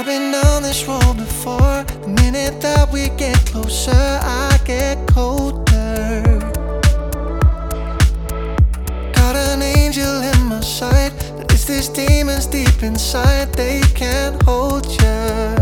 I've been down this road before. The minute that we get closer, I get colder. Got an angel in my sight, but it's these demons deep inside, they can't hold you.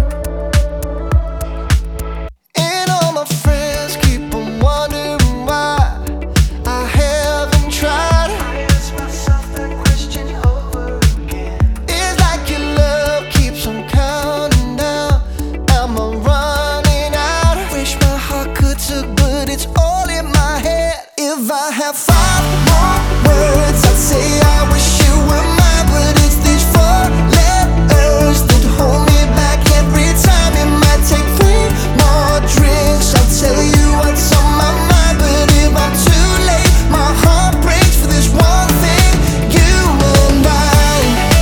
And all my friends keep on wondering why I haven't tried. I ask myself that question over again. It's like your love keeps on counting down. Am I running out? I wish my heart could talk, but it's all in my head. If I have 5 more words, I'd say I wish you were mine, but it's these 4 letters that hold me back every time. It might take 3 more drinks, I'll tell you what's on my mind, but if I'm too late, my heart breaks for this one thing, you and I.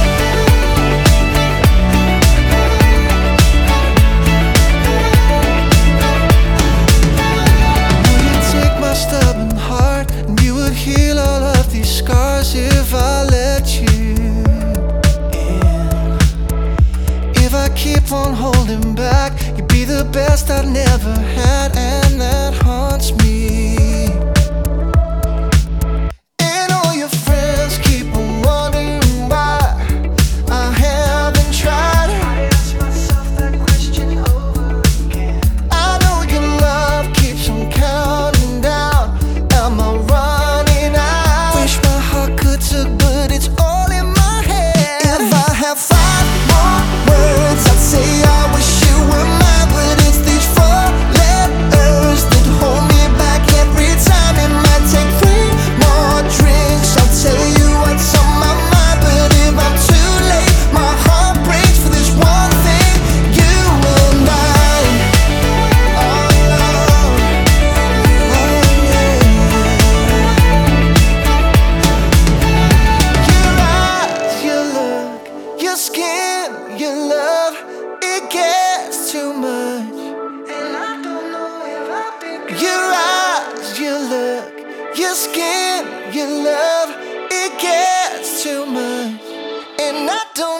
Will you take my stubborn heart, and you would heal all of these scars if I let you in? If I keep on holding back, you'd be the best I've never had, and that haunts me. And all your friends keep on wondering why I haven't tried. I ask myself that question over again. I know your love keeps on counting down. Am I running out? Wish my heart could talk, but it's all in my head. If I have 5 more words, I'd say I wish you were mine, but it's these 4 letters that hold me back every time. It might take 3 more drinks, I'll tell you what's on my mind, but if I'm too late, my heart breaks for this one thing, you and I. Oh, Lord. Oh, yeah. Your eyes, your look, your skin, your love, it gets too much, and I don't know if I've been good. Your eyes, your look, your skin, your love, it gets too much, and I don't